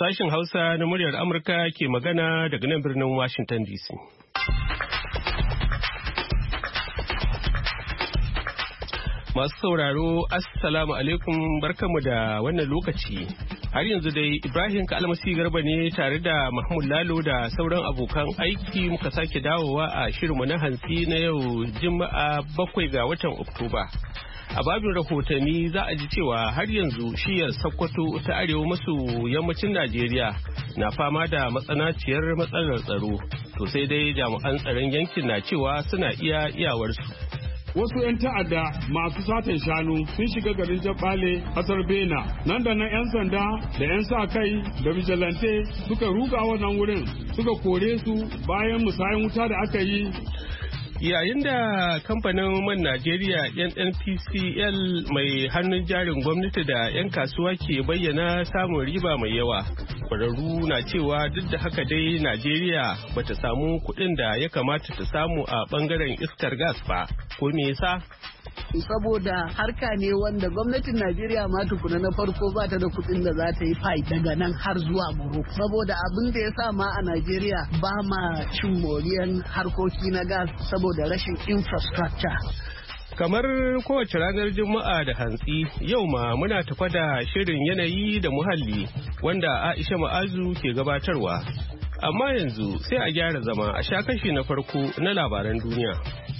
Sashen Hausa na muryar Amurka ke magana daga nan birnin Washington DC. Masu sauraro, Assalamu alaikum, barkanmu da wannan lokaci. Har yanzu dai Ibrahim Kalmasi Garba ne tare da Mahmud Lalo da sauran abokan aiki muka sake dawowa a shirinmu na hantsi na yau Juma'a 7 ga watan Oktoba. A babin rahotanni za a ji cewa har yanzu shiyar Sokoto ta arewa maso yammacin Najeriya na fama da matsanaciyar matsalar tsaro. To sai dai jami'an tsaron yankin na cewa suna iyawarsu. Wasu 'yan ta'adda masu satan shanu sun shiga garin Jabale kasar Bena. Nan da nan 'yan sanda da 'yan sa kai da vigilante suka ruga wannan wurin suka kore su bayan musayin wuta da aka yi. Yayin da kamfanin man Najeriya NNPCL mai hannun jarin gwamnati da 'yan kasuwa ke bayyana samun riba mai yawa, ƙwararru na cewa duk da haka dai Najeriya bata samu kuɗin da ya kamata ta samu a ɓangaren iskar gas ba. Ko me yasa? Saboda harka ne wanda gwamnatin Najeriya ma tukuna na farko ba ta da kuɗin da za ta yi fai daga nan har zuwa Morocco. Saboda abin da ya sa ma a Najeriya ba ma cin moriyan harkoki na gas saboda rashin infrastructure. Kamar kowace ranar Juma'a da hantsi, yau ma muna tafa da shirin yanayi da muhalli wanda Aisha Ma'azu ke gabatarwa. Amma yanzu sai a gyara zama a sha kashi na farko na labaran duniya.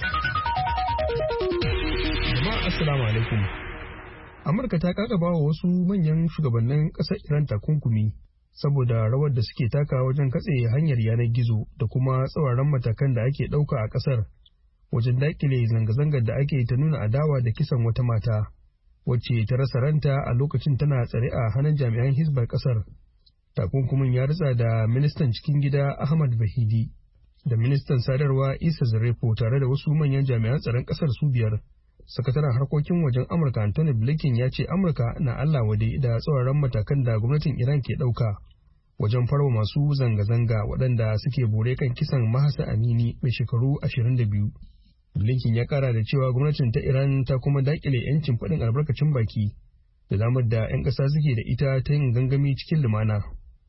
Assalamu alaikum. Amurka ta kakaba wa wasu manyan shugabannin ƙasar Iran takunkumi saboda rawar da suke taka wajen katse hanyar yanar gizo da kuma tsauraran matakan da ake ɗauka a ƙasar wajen daƙile zanga-zangar da ake ta nuna adawa da kisan wata mata wacce ta rasa ranta a lokacin tana tsare a hannun jami'an Hizbar ƙasar. Takunkumin ya ritsa da ministan cikin gida Ahmad Bahidi da ministan sadarwa Isa Zarefo tare da wasu manyan jami'an tsaron ƙasar su biyar. Sakataren harkokin wajen Amurka Anthony Blinken ya ce Amurka na Allah wade da tsauraran matakan da gwamnatin Iran ke ɗauka wajen farwa masu zanga-zanga waɗanda suke bore kan kisan Mahsa Amini mai shekaru 22. Blinken ya ƙara da cewa gwamnatin ta Iran ta kuma daƙile 'yancin faɗin albarkacin baki da damar da 'yan ƙasa suke da ita ta yin gangami cikin lumana.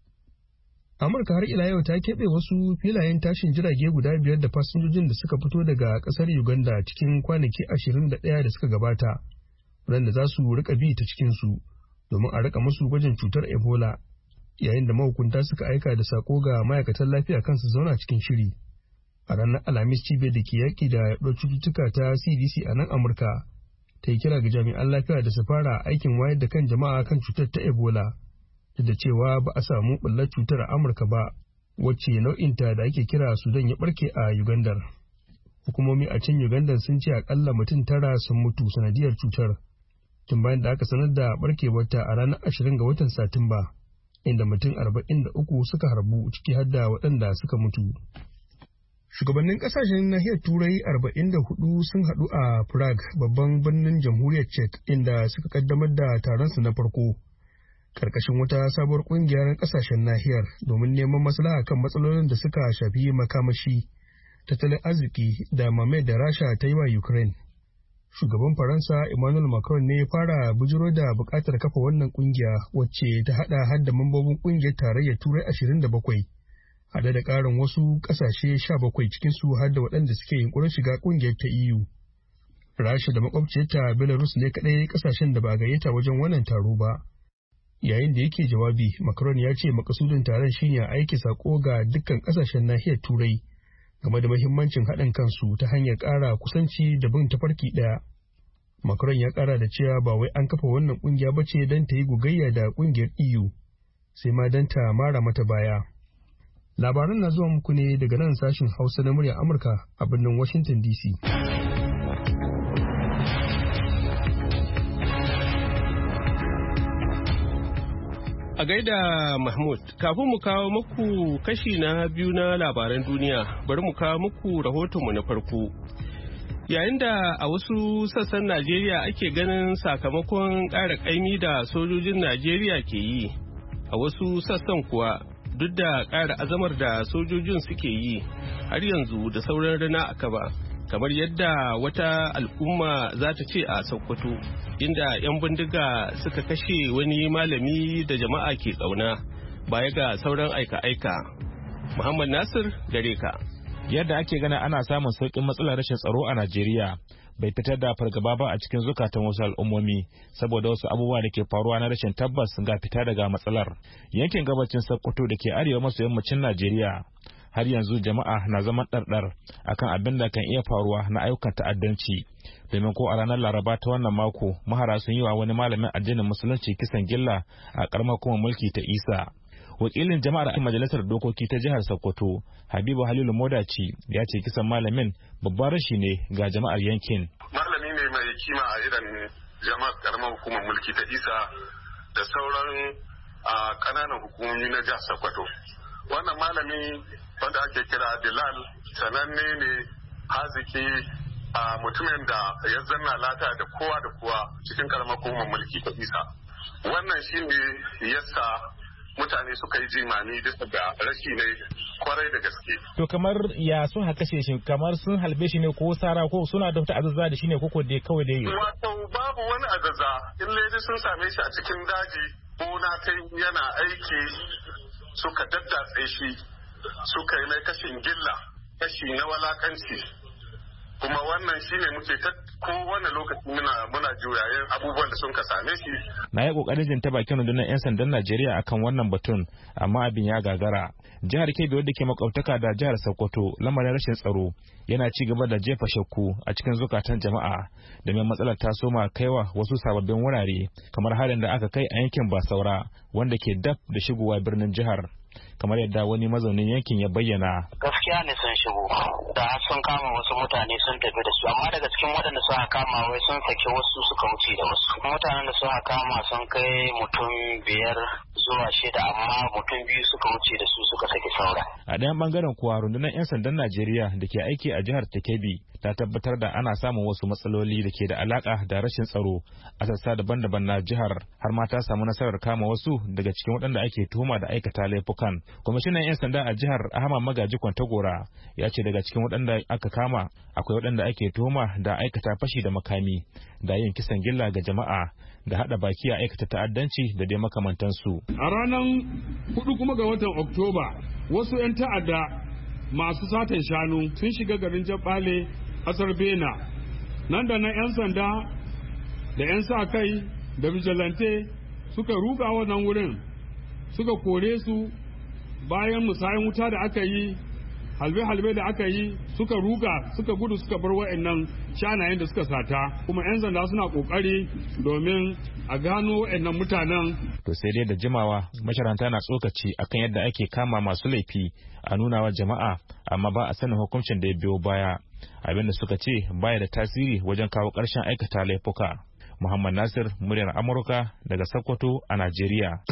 Amurka har ila yau ta keɓe wasu filayen tashin jirage guda 5 da fasinjojin da suka fito daga ƙasar Uganda cikin kwanaki 21 da suka gabata, waɗanda za su rika bi ta cikinsu domin a rika musu gwajin cutar Ebola, yayin da mahukunta suka aika da sako ga ma'aikatan lafiya kansu zauna cikin shiri. A ranar Alhamis cibiyar da ke yaƙi da yaɗuwar cututtuka ta CDC a nan Amurka ta yi kira ga jami'an lafiya da su fara aikin wayar da kan jama'a kan cutar ta Ebola. Duk da cewa ba a samu ɓullar cutar a Amurka ba, wacce nau'inta da ake kira Sudan ya ɓarke a Ugandar. Hukumomi a can Ugandar sun ce akalla mutum 9 sun mutu sanadiyar cutar, tun bayan da aka sanar da ɓarkewarta a ranar 20 ga watan Satumba, inda mutum 43 suka harbu ciki har da waɗanda suka mutu. Shugabannin ƙasashen nahiyar Turai 44 sun haɗu a Prague, babban birnin jamhuriyar Czech, inda suka kaddamar da taronsu na farko. Karkashin wata sabuwar kungiyar kasashen nahiyar domin neman maslaha kan matsalolin da suka shafi makamashi, tattalin arziki da mamayar da Rasha ta yi wa Ukraine. Shugaban Faransa Emmanuel Macron ne ya fara bujiro da bukatar kafa wannan kungiya wacce ta hada hadda mambobin kungiyar tarayyar Turai 27, hada da karin wasu kasashe 17 cikin su har da waɗanda suke yunkurin shiga kungiyar ta EU. Rasha da makwabciyarta Belarus ne kadai kasashen da ba gayyata wajen wannan taro ba. Yayin da yake jawabi, Macron ya ce makasudin taron shine aiki sako ga dukkan kasashen nahiyar Turai game da muhimmancin haɗin kansu ta hanyar ƙara kusanci da bin tafarki ɗaya. Macron ya ƙara da cewa ba wai an kafa wannan ƙungiya ba ce don ta yi gogayya da ƙungiyar EU, sai ma don ta mara mata baya. Labaran na zuwa muku ne daga nan sashin Hausa na muryar Amurka a birnin Washington DC. A gaida Mahmud, kafin mu kawo muku kashi na biyu na labaran duniya, bari mu kawo muku rahotonmu na farko. Yayin da a wasu sassan Najeriya ake ganin sakamakon ƙara ƙaimi da sojojin Najeriya ke yi, a wasu sassan kuwa duk da ƙara azamar da sojojin suke yi, har yanzu da sauran rana a kaba. kamar yadda wata al'umma za ta ce a Sokoto, inda 'yan bindiga suka kashe wani malami da jama'a ke ƙauna baya ga sauran aika-aika. Muhammad Nasir gare ka. Yadda ake gana ana samun sauƙin matsalar rashin tsaro a Najeriya bai fitar da fargaba ba a cikin zukatan wasu al'ummomi saboda wasu abubuwa da ke faruwa na rashin tabbas ga fita daga matsalar. Yankin gabacin Sokoto da ke arewa maso yammacin Najeriya har yanzu jama'a na zaman ɗarɗar akan abin da kan iya faruwa na ayyukan ta'addanci. Domin ko a ranar Laraba ta wannan mako mahara sun yi wa wani malamin addinin musulunci kisan gilla a ƙaramar hukumar mulki ta Isa. Wakilin jama'ar majalisar dokoki ta jihar Sokoto, Habibu Halilu Modaci, ya ce kisan malamin babban rashi ne ga jama'ar yankin. Malami ne mai kima a irin jama'ar karamar hukumar mulki ta Isa da sauran kananan hukumomi na jihar Sokoto. Wannan malami wanda ake kira Bilal sananne ne haziki mutumin da ya zanna lata da kowa cikin karamar hukumar mulki ta Isa. Wannan shine yasa mutane suka yi jimami bisa ga rashi ne kwarai da gaske. To kamar ya sun haka shi kamar sun halbe shi ne ko sara ko suna da wata azazza da shi ne koko dai kawai dai. Wato babu wani azazza in lady sun same shi a cikin daji ko na kai yana aiki suka daddatse shi suka yi mai kashin gilla kashi na walakanci. Kuma wannan shine muke ta kowane lokaci muna juyayen abubuwan da sun ka same shi. Na yi kokarin jin ta bakin rundunar 'yan sandan Najeriya akan wannan batun amma abin ya gagara. Jihar Kebbi wadda ke makwabtaka da jihar Sokoto lamarin rashin tsaro yana ci gaba da jefa shakku a cikin zukatan jama'a domin matsalar ta soma kaiwa wasu sababbin wurare kamar harin da aka kai a yankin Basaura wanda ke dab da shigowa birnin jihar. Kamar yadda wani mazaunin yankin ya bayyana. Gaskiya ne sun shigo da sun kama wasu mutane sun tafi da su amma daga cikin waɗanda suka kama wai sun saki wasu suka wuce da wasu. Mutanen da suka kama sun kai mutum 5 zuwa 6 amma mutum 2 suka wuce da su suka saki saura. A ɗayan bangaren kuwa rundunar 'yan sandan Najeriya da ke aiki a jihar ta Kebbi ta tabbatar da ana samun wasu matsaloli da ke da alaka da rashin tsaro a sassa daban-daban na jihar har ma ta samu nasarar kama wasu daga cikin waɗanda ake tuhuma da aikata laifukan. Kwamishinan 'yan sanda a jihar Ahmad Magaji Kwantagora ya ce daga cikin waɗanda aka kama akwai waɗanda ake tuhuma da aikata fashi da makami da yin kisan gilla ga jama'a da haɗa baki a aikata ta'addanci da dai makamantansu. A ranar 4 kuma ga watan Oktoba wasu 'yan ta'adda masu satan shanu sun shiga garin Jabbale kasar Bena. Nan da nan 'yan sanda da 'yan sa kai da vigilante suka ruga wannan wurin suka kore su. Bayan musayin wuta da aka yi halbe-halbe da aka yi suka ruga suka gudu suka bar wa'annan shanayen da suka sata kuma 'yan sanda suna kokari domin a gano wa'annan mutanen. To sai dai da jimawa masharanta na tsokaci akan yadda ake kama masu laifi a nunawa jama'a amma ba a sanin hukuncin da ya biyo baya abinda suka ce baya da tasiri wajen kawo ƙarshen aikata laifuka. Muhammad Nasir, muryar Amurka daga Sokoto a Najeriya.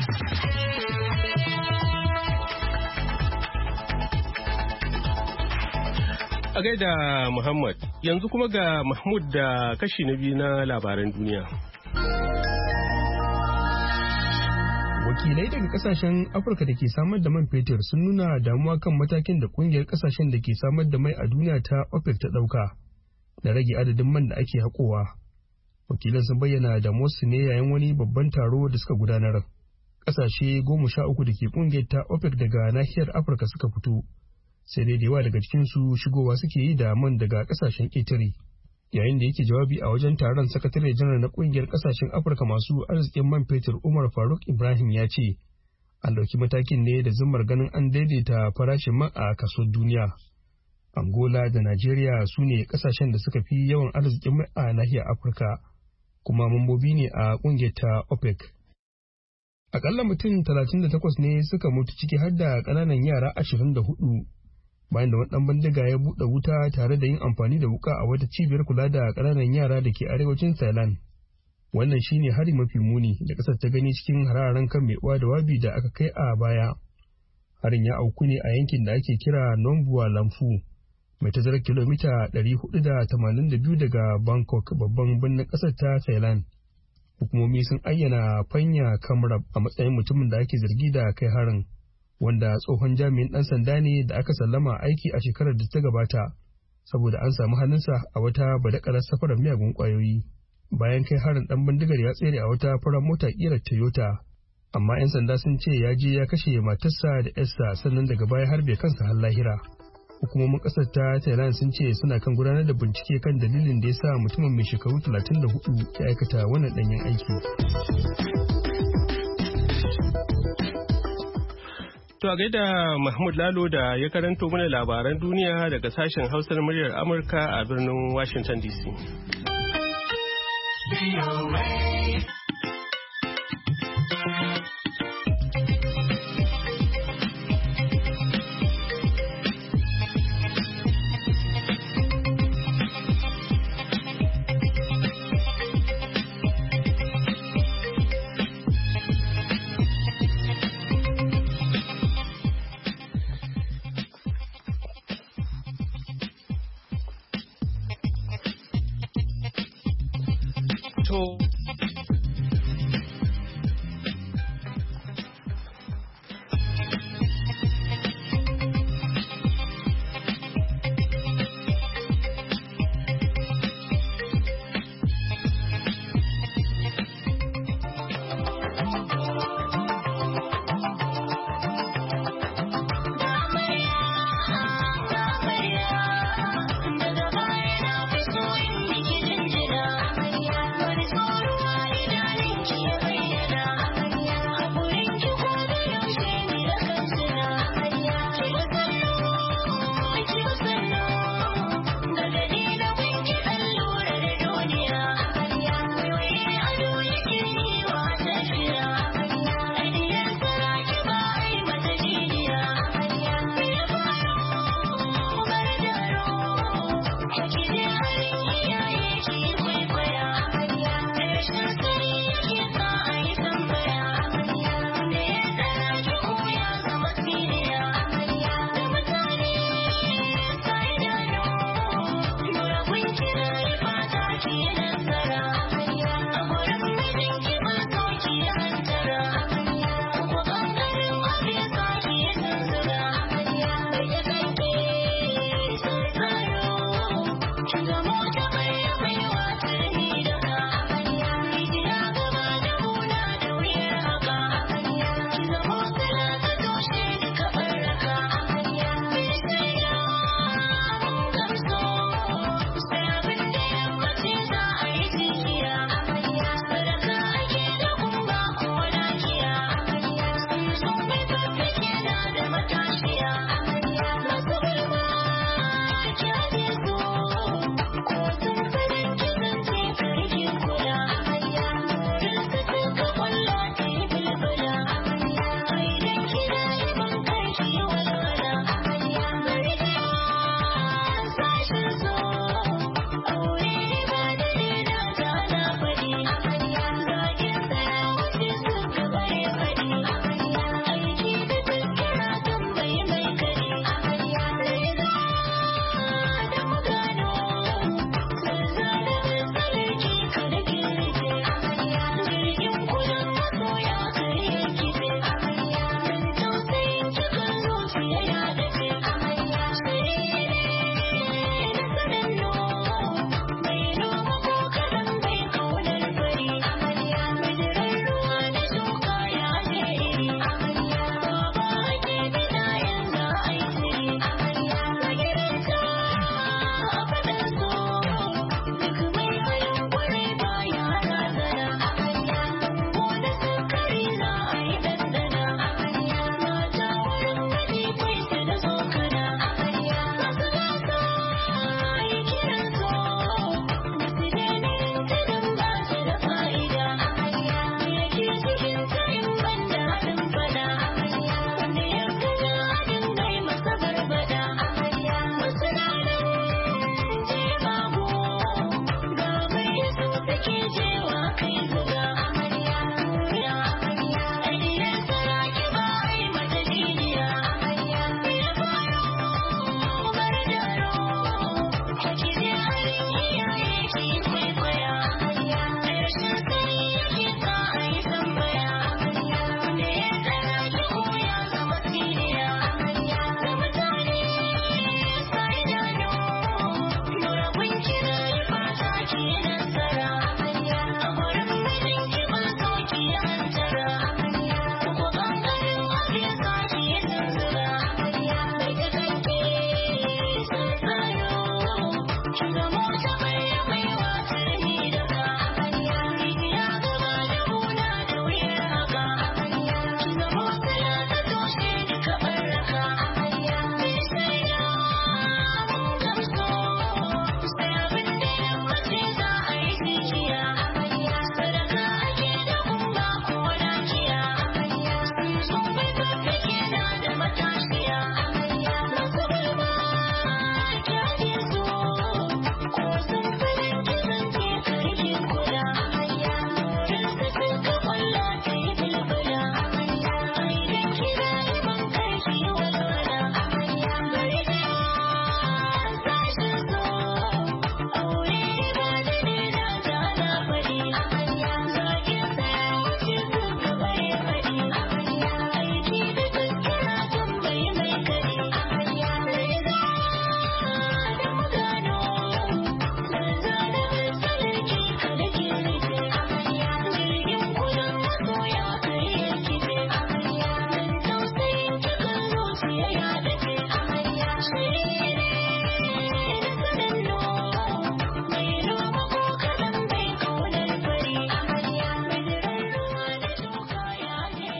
A gaida Muhammad, yanzu kuma ga Mahmud da kashi na biyu na labaran duniya. Wakilai daga kasashen Afirka da ke samar da man fetur sun nuna damuwa kan matakin da kungiyar kasashen da ke samar da mai a duniya ta OPEC ta dauka da rage adadin man da ake haƙowa. Wakilan sun bayyana damuwarsu ne yayin wani babban taro da suka gudanar. Kasashe 13 da ke kungiyar ta OPEC daga nahiyar Afirka suka fito. Sai dai da yawa daga cikinsu shigowa suke yi da man daga kasashen ƙetare. Yayin da yake jawabi a wajen taron sakatare janar na ƙungiyar kasashen Afirka masu arzikin man fetur Umar Faruk Ibrahim ya ce, an ɗauki matakin ne da zimmar ganin an daidaita farashin man a kasuwar duniya. Angola da Najeriya su ne kasashen da suka fi yawan arzikin mai a nahiyar Afirka, kuma mambobi ne a ƙungiyar ta OPEC. Akalla mutum 38 ne suka mutu ciki har da ƙananan yara 24. Bayan da wani ɗan bindiga ya buɗe wuta tare da yin amfani da wuka a wata cibiyar kula da ƙananan yara da ke arewacin Thailand. Wannan shine hari mafi muni da ƙasar ta gani cikin hararen kan mai uwa da wabi da aka kai a baya. Harin ya auku ne a yankin da ake kira Nongbua Lampu, mai tazarar kilomita 482 daga Bangkok, babban birnin ƙasar ta Thailand. Hukumomi sun ayyana Panya Kamrab a matsayin mutumin da ake zargi da kai harin, wanda tsohon jami'in ɗan sanda ne da aka sallama aiki a shekarar da ta gabata saboda an samu hannunsa a wata badakalar safarar miyagun ƙwayoyi. Bayan kai harin ɗan bindigar ya tsere a wata farar mota ƙirar Toyota amma 'yan sanda sun ce ya je ya kashe matarsa da 'yarsa sannan daga baya harbe kansa har lahira. Hukumomin ƙasar ta Thailand sun ce suna kan gudanar da bincike kan dalilin da ya sa mutumin mai shekaru 34 ya aikata wannan ɗanyen aiki. To a gaida Mahmud Lalo da ya karanto mana labaran duniya daga sashen Hausar muryar Amurka a birnin Washington DC. Sorry.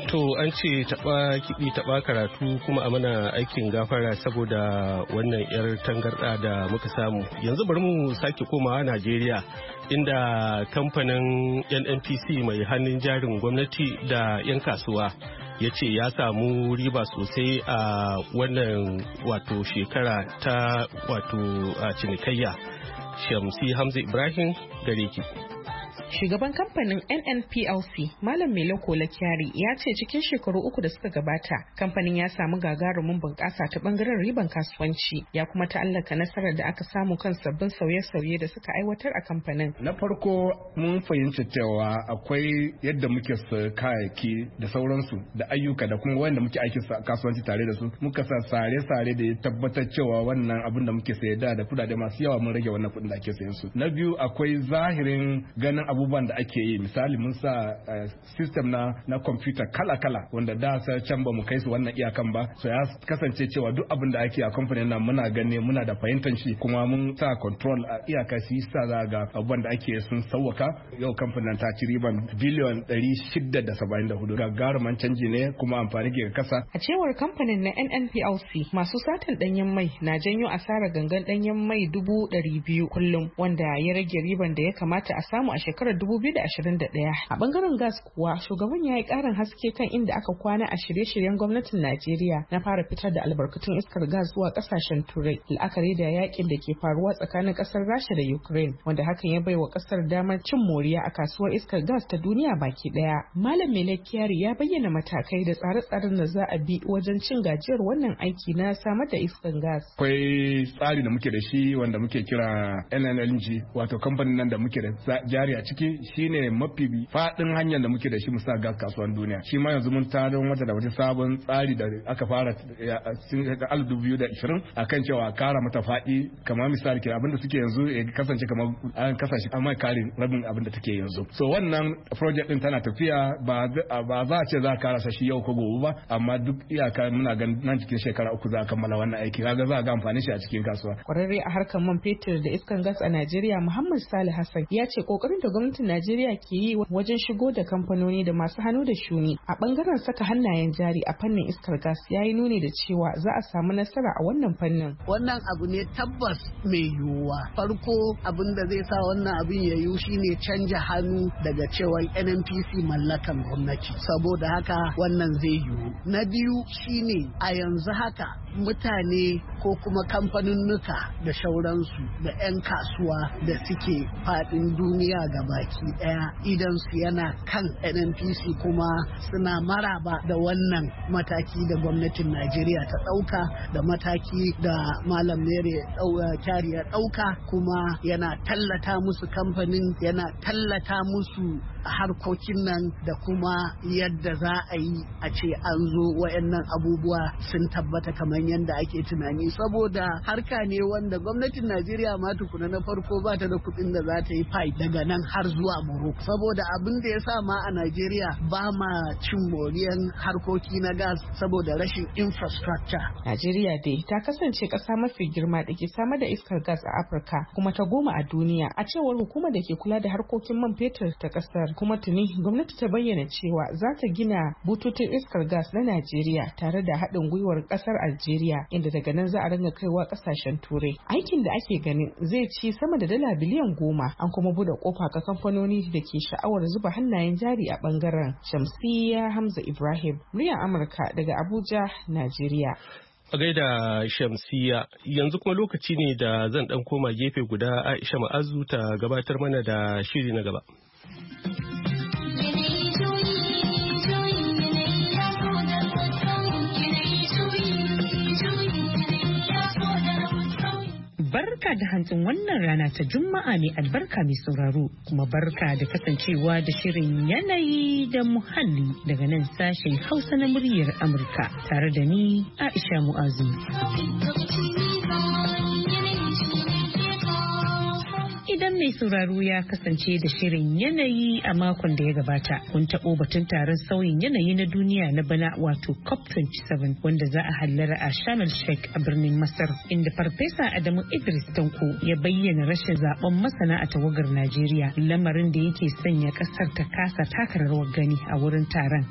To an ce taɓa kiɗi taɓa karatu kuma a mana aikin gafara saboda wannan 'yar tangarɗa da muka samu. Yanzu bari mu sake komawa Najeriya inda kamfanin NNPC mai hannun jarin gwamnati da 'yan kasuwa ya ce ya samu riba sosai a wannan wato shekara ta wato cinikayya. Shamsi Hamza Ibrahim gare ki. Shugaban kamfanin NNPLC Malam Mele Kola Kyari ya ce cikin shekaru 3 da suka gabata kamfanin ya samu gagarumin bunƙasa ta bangaren riban kasuwanci ya kuma ta'allaka nasarar da aka samu kan sabbin sauye-sauye da suka aiwatar a kamfanin. Na farko mun fahimci cewa akwai yadda muke kayayyaki da sauransu da ayyuka da kuma wanda muke aikin kasuwanci tare da su muka sa sare-sare da ya tabbatar cewa wannan abin da muke sayar da kudade masu yawa mun rage wannan kudin da ake sayan su. Na biyu akwai zahirin ganin abubuwan da ake yi, misali mun sa system na computer kala-kala wanda da sai can ba mu kai su wannan iyakan ba, so ya kasance cewa duk abin da ake a kamfanin nan muna gane muna da fahimtar shi kuma mun sa control a iyaka shi sa za ga abubuwan da ake sun sauwaka. Yau kamfanin ta ci riban biliyon 674 gagarumin canji ne kuma amfani ga kasa. A cewar kamfanin na NNPLC masu satan danyen mai na janyo asarar gangan danyen mai 200,000 kullum wanda ya rage riban da ya kamata a samu a shekarar 2021. A bangaren gas kuwa shugaban ya yi karin haske kan inda aka kwana a shirye-shiryen gwamnatin Najeriya na fara fitar da albarkatun iskar gas zuwa kasashen Turai, la'akari da yakin da ke faruwa tsakanin kasar Rasha da Ukraine, wanda hakan ya baiwa kasar damar cin moriya a kasuwar iskar gas ta duniya baki daya. Malam Mele Kyari ya bayyana matakai da tsare-tsaren da za a bi wajen cin gajiyar wannan aiki na samar da iskar gas. Akwai tsari da muke da shi wanda muke kira NNLG, wato kamfanin nan da muke da jari a ciki shine mafi fadin hanyar da muke da shi musa gas kasuwan duniya. Shi ma yanzu mun tarin wata da wata sabon tsari da aka fara a 2020 akan cewa kara mata fadi, kamar misali kira abinda suke yanzu ya kasance kamar an kasashe amma karin rabin abinda take yanzu. So wannan project din tana tafiya ba za a ce za a karasa shi yau ko gobe ba, amma duk iyaka muna ganin nan cikin shekara 3 za a kammala wannan aiki. Kaga za a ga amfani shi a cikin kasuwa. Kwararre a harkar man fetur da iskan gas a Najeriya Muhammad Salih Hassan ya ce kokarin da gwamnatin Najeriya ke yi wajen shigo da kamfanoni da masu hannu da shuni a bangaren saka hannayen jari a fannin iskar gas ya yi nuni da cewa za a samu nasara a wannan fannin. Wannan abu ne tabbas mai yiwuwa. Farko abin da zai sa wannan abin ya yiwu shine canja hannu daga cewa NNPC mallakan gwamnati. Saboda haka wannan zai yiwu. Na biyu shine a yanzu haka mutane ko kuma kamfaninnuka da shauransu da 'yan kasuwa da suke faɗin duniya ga baki ɗaya idan su yana kan NNPC kuma suna maraba da wannan mataki da gwamnatin Najeriya ta ɗauka da mataki da Malam Mere Kyari ya ɗauka, kuma yana tallata musu kamfanin, yana tallata musu harkokin nan da kuma yadda za a yi a ce an zo wayannan abubuwa sun tabbata kamar yadda ake tunani, saboda harka ne wanda gwamnatin Najeriya ma tukuna na farko ba ta da kuɗin da za ta yi pipe daga nan har zuwa Morocco, saboda abin da ya sa ma a Najeriya ba ma cin moriyan harkoki na gas saboda rashin infrastructure. Najeriya dai ta kasance ƙasa mafi girma da ke samar da iskar gas a Afirka kuma ta 10 a duniya a cewar hukumar da ke kula da harkokin man fetur ta ƙasar. Kuma tuni gwamnati ta bayyana cewa za ta gina bututun iskar gas na Najeriya tare da haɗin gwiwar ƙasar Algeria, inda daga nan za a ringa kaiwa ƙasashen Turai. Aikin da ake ganin zai ci sama da dala biliyan 10, an kuma bude kofa ga kamfanoni da ke sha'awar zuba hannayen jari a bangaren. Shamsiyya Hamza Ibrahim, muryar Amurka daga Abuja, Najeriya. A gaida Shamsiyya, yanzu kuma lokaci ne da zan dan koma gefe guda Aisha Ma'azu ta gabatar mana da shiri na gaba. Barka da hantsin wannan rana ta Juma'a mai albarka mai sauraro, kuma barka da kasancewa da shirin yanayi da muhalli daga nan sashen Hausa na muryar Amurka tare da ni Aisha Mu'azu. Idan mai sauraro ya kasance da shirin yanayi a makon da ya gabata, kun taɓo batun taron sauyin yanayi na duniya na bana wato COP27 wanda za a hallara a Sharm el-Sheikh a birnin Masar, inda Farfesa Adamu Idris Tanko ya bayyana rashin zaben masana a tawagar Najeriya, lamarin da yake sanya ƙasar ta kasa taka rawar gani a wurin taron.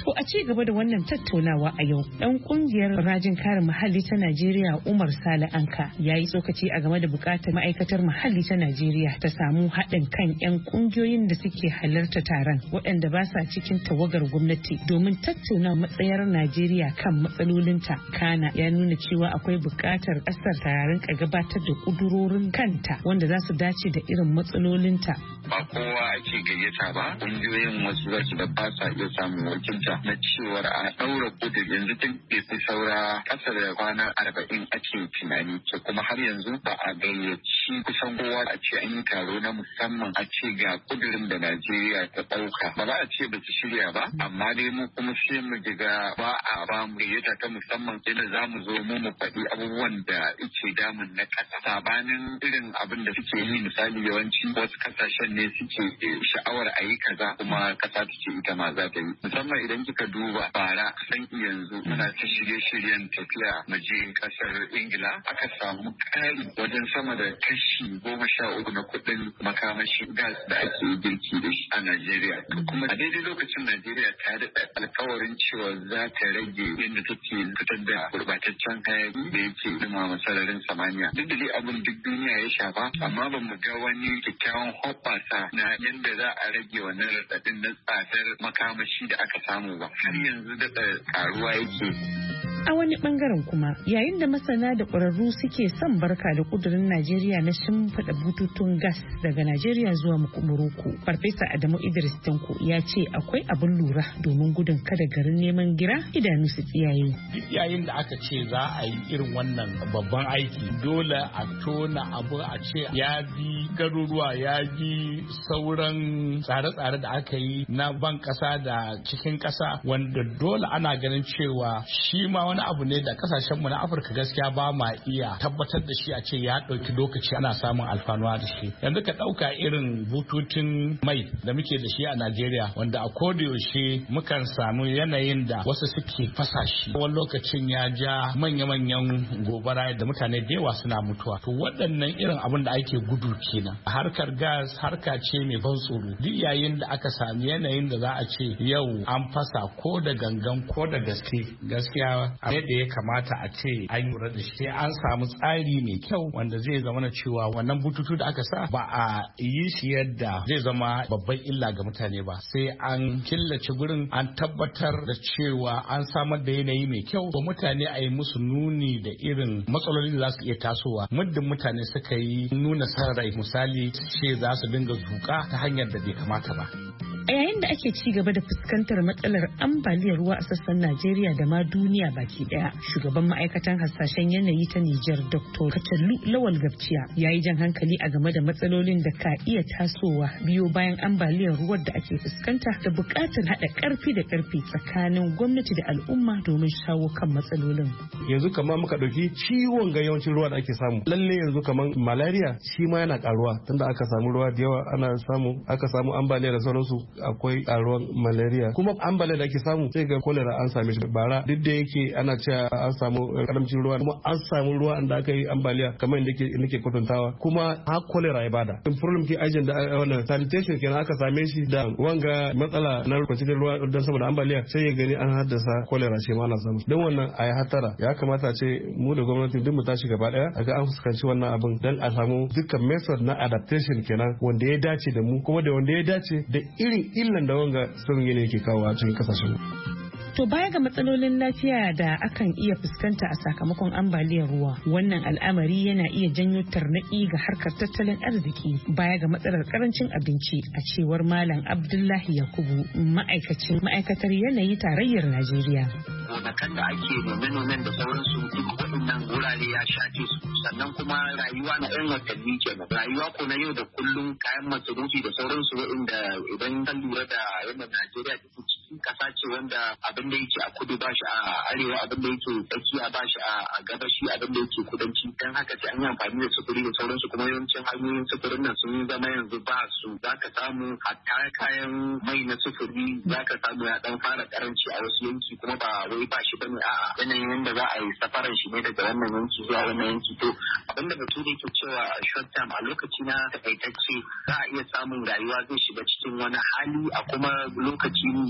To a ci gaba da wannan tattaunawa a yau, ɗan ƙungiyar rajin kare muhalli ta Najeriya Umar Sale Anka ya yi tsokaci a game da buƙatar ma'aikatar muhalli ta Najeriya ta samu haɗin kan 'yan ƙungiyoyin da suke halarta taron waɗanda ba sa cikin tawagar gwamnati domin tattauna matsayar Najeriya kan matsalolinta. Kana ya nuna cewa akwai buƙatar ƙasar ta rinka gabatar da ƙudurorin kanta wanda za su dace da irin matsalolinta. Ba kowa ake gayyata ba, ƙungiyoyin wasu za su da ba sa iya samun wakilta na cewar a ɗaura kudin yanzu tun bai fi saura ƙasa da kwana 40 ake tunani, so kuma har yanzu ba a gayyaci kusan kowa a ce an yi taro na musamman a ce ga kudirin da Najeriya ta ɗauka. Ba za a ce ba su shirya ba, amma dai mu kuma sai mu diga ba a ba mu gayyata ta musamman yadda za mu zo mu faɗi abubuwan da ice damun na ƙasa. Sabanin irin abin da suke yi, misali yawanci wasu ƙasashen ne suke sha'awar a yi kaza kuma ƙasa take ita ma za ta yi. Musamman idan kika duba bara san yanzu muna ta shirye-shiryen tafiya maje ƙasar Ingila, aka samu ƙari wajen sama da kashi 13 na kuɗin makamashi gas da ake girki da shi a Najeriya. Kuma a daidai lokacin Najeriya ta daɗa alkawarin cewa za ta rage yadda take fitar da gurɓataccen hayaki da yake dumama sararin samaniya. Duk da dai abin duk duniya ya shafa, amma ba mu ga wani kyakkyawan hoɓɓasa na yadda za a rage wannan raɗaɗin na tsadar makamashi da aka samu ba. Har yanzu daɗa ƙaruwa yake. A wani bangaren kuma, yayin da masana da ƙwararru suke son barka da ƙudurin Najeriya na shimfiɗa bututun gas daga Najeriya zuwa Morocco, Farfesa Adamu Idris Tanko ya ce akwai abin lura domin gudun kada garin neman gira idanu su tsiyaye. Duk yayin da aka ce za a yi irin wannan babban aiki, dole a tona abu a ce ya bi garuruwa, ya bi sauran tsare-tsare da aka yi na ban ƙasa da cikin ƙasa, wanda dole ana ganin cewa shi ma wani abu ne da kasashenmu na Afirka gaskiya ba ma iya tabbatar da shi a ce ya ɗauki lokaci ana samun alfanuwa da shi. Yanzu ka ɗauka irin bututun mai da muke da shi a Najeriya, wanda a kodayaushe mukan samu yanayin da wasu suke fasa shi. Wani lokacin ya ja manya-manyan gobara da mutane da yawa suna mutuwa. To waɗannan irin abin da ake gudu kenan. Harkar gas harka ce mai ban tsoro. Duk yayin da aka sami yanayin da za a ce yau an fasa ko da gangan ko da gaskiya yadda ya kamata a ce an lura da shi, an samu tsari mai kyau wanda zai zama na cewa wannan bututu da aka sa ba a yi shi yadda zai zama babban illa ga mutane ba, sai an killace gurin, an tabbatar da cewa an samar da yanayi mai kyau ga mutane, a yi musu nuni da irin matsaloli da za su iya tasowa muddin mutane suka yi nuna sarrai, misali ce za su dinga zuƙa ta hanyar da bai kamata ba. A yayin da ake ci gaba da fuskantar matsalar ambaliyar ruwa a sassan Najeriya da ma duniya baki daya, shugaban ma'aikatan hasashen yanayi ta Nijar Dr. Katallu Lawal Gabciya ya yi jan hankali a game da matsalolin da ka iya tasowa biyo bayan ambaliyar ruwan da ake fuskanta da buƙatar haɗa ƙarfi da ƙarfi tsakanin gwamnati da al'umma domin shawo kan matsalolin. Yanzu kamar muka ɗauki ciwon ga yawancin ruwa da ake samu, lalle yanzu kamar malaria shi ma yana ƙaruwa tunda aka samu ruwa da yawa, aka samu ambaliya da sauransu, akwai karuwan malaria, kuma ambaliyar da ake samu sai ga cholera an same shi bara, duk da yake ana cewa an samu karamcin ruwa, kuma an samu ruwa da aka yi ambaliya kamar yadda nake kwatantawa, kuma har cholera ya bada in problem ke ajin da wannan sanitation kenan aka same shi da wanga matsala na kwanciyar ruwa don saboda ambaliya, sai ya gani an haddasa cholera shi ma ana samu. Don wannan a yi hatara, ya kamata a ce mu da gwamnati duk mu tashi gaba daya a ga an fuskanci wannan abin don a samu dukkan method na adaptation kenan wanda ya dace da mu, kuma da wanda ya dace da irin illan da wanga sauyin yanayi ke kawo a cikin kasashen. To baya ga matsalolin lafiya da akan iya fuskanta a sakamakon ambaliyar ruwa, wannan al'amari yana iya janyo tarnaƙi ga harkar tattalin arziki baya ga matsalar karancin abinci, a cewar Malam Abdullahi Yakubu, ma'aikatar yanayi tarayyar Najeriya. Gonakan da ake nome-nomen da sauransu duk waɗannan wurare ya shafe su, sannan kuma rayuwa na 'yan watanni kenan, rayuwa ko na yau da kullum, kayan masarufi da sauransu, waɗanda idan kan lura da yadda Najeriya ta ciki ƙasa ce wanda abin da yake a kudu ba shi a arewa, abin da yake tsakiya ba shi a gabashi, abin da yake kudanci, dan haka sai an yi amfani da sufuri da sauransu, kuma yawancin hanyoyin sufurin nan sun zama yanzu ba su, za ka samu hatta kayan mai na sufuri za ka samu ya dan fara karanci a wasu yanki, kuma ba wai ba shi bane a yanayin yadda za a yi safaran shi ne daga wannan yanki zuwa wannan yanki. To abin da bature ke cewa short term, a lokaci na takaitacce za a iya samun rayuwa zai shiga cikin wani hali, a kuma lokaci mai tsawo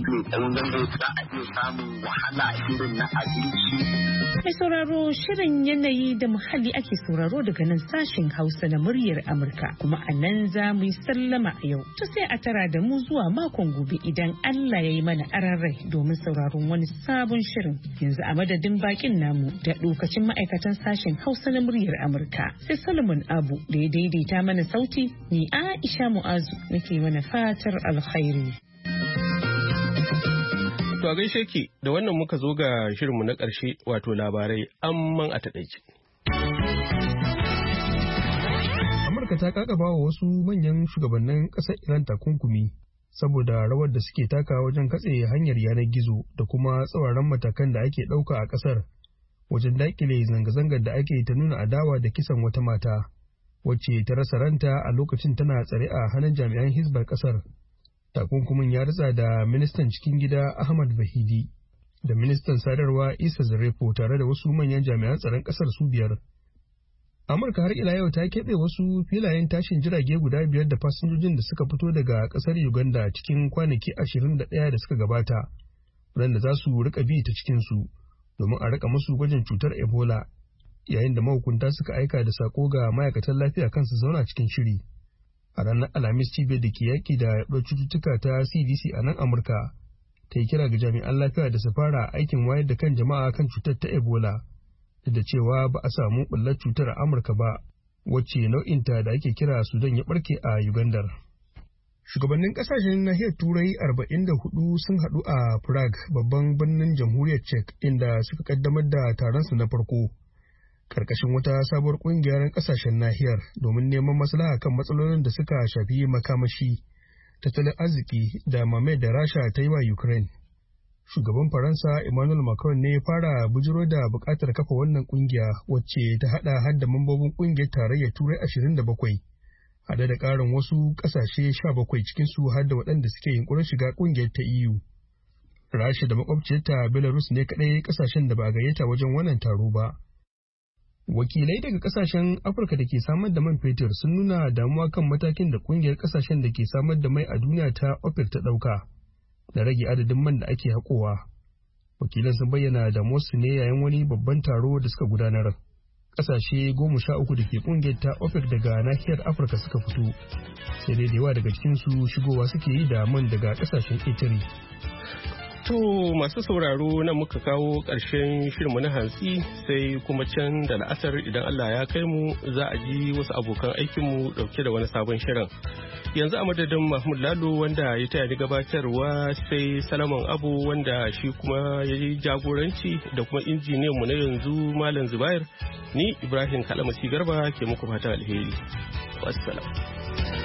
ruwan ganga za a iya samun wahala irin na abinci. Mai sauraro shirin yanayi da muhalli ake sauraro daga nan sashen Hausa na muryar Amurka kuma a nan za mu yi sallama a yau. To sai a tara da mu zuwa makon gobe idan Allah ya yi mana ararrai domin sauraron wani sabon shirin. Yanzu a madadin bakin namu da lokacin ma'aikatan sashen Hausa na muryar Amurka sai Solomon Abu da ya daidaita mana sauti ni Aisha Mu'azu nake mana fatar alkhairi. To a gaishe ki da wannan muka zo ga shirinmu na ƙarshe wato labarai amman a taɗaice. Amurka ta kakaba wa wasu manyan shugabannin ƙasar Iran takunkumi saboda rawar da suke taka wajen katse hanyar yanar gizo da kuma tsauraran matakan da ake ɗauka a ƙasar wajen daƙile zanga-zangar da ake ta nuna adawa da kisan wata mata wacce ta rasa ranta a lokacin tana tsare a hannun jami'an Hizbar ƙasar. Takunkumin ya ritsa da ministan cikin gida Ahmad Bahidi da ministan sadarwa Isa Zarefo tare da wasu manyan jami'an tsaron ƙasar su 5. Amurka har ila yau ta keɓe wasu filayen tashin jirage guda 5 da fasinjojin da suka fito daga ƙasar Uganda cikin kwanaki 21 da suka gabata, waɗanda za su rika bi ta cikinsu domin a rika musu gwajin cutar Ebola, yayin da mahukunta suka aika da sako ga ma'aikatan lafiya kansu zauna cikin shiri. A ranar Alhamis cibiyar da ke yaƙi da yaɗuwar cututtuka ta CDC a nan Amurka ta yi kira ga jami'an lafiya da su fara aikin wayar da kan jama'a kan cutar ta Ebola, duk da cewa ba a samu ɓullar cutar a Amurka ba, wacce nau'inta da ake kira Sudan ya ɓarke a Ugandar. Shugabannin ƙasashen nahiyar Turai 44 sun haɗu a Prague, babban birnin jamhuriyar Czech, inda suka ƙaddamar da taronsu na farko. Karkashin wata sabuwar kungiyar kasashen nahiyar domin neman maslaha kan matsalolin da suka shafi makamashi, tattalin arziki da mamayar da Rasha ta yi wa Ukraine. Shugaban Faransa Emmanuel Macron ne ya fara bujiro da bukatar kafa wannan kungiya wacce ta hada hadda mambobin kungiyar tarayyar Turai 27, hada da karin wasu kasashe 17 cikin su har da waɗanda suke yunkurin shiga kungiyar ta EU. Rasha da makwabciyarta Belarus ne kadai kasashen da ba gayyata wajen wannan taro ba. Wakilai daga kasashen Afirka da ke samar da man fetur sun nuna damuwa kan matakin da kungiyar kasashen da ke samar da mai a duniya ta OPEC ta ɗauka da rage adadin man da ake haƙowa. Wakilan sun bayyana damuwarsu ne yayin wani babban taro da suka gudanar. Ƙasashe 13 da ke kungiyar ta OPEC daga nahiyar Afirka suka fito, sai dai da yawa daga cikinsu shigowa suke yi da man daga ƙasashen ƙetare. To masu sauraro nan muka kawo ƙarshen shirinmu na hantsi sai kuma can da la'asar idan Allah ya kai mu za a ji wasu abokan aikinmu ɗauke da wani sabon shirin. Yanzu a madadin Mahmud Lalo wanda ya taya ni gabatarwa sai Salaman Abu wanda shi kuma ya yi jagoranci da kuma injiniyanmu na yanzu Malam Zubair, ni Ibrahim Kalamasi Garba ke muku fatan alheri. Wassalam.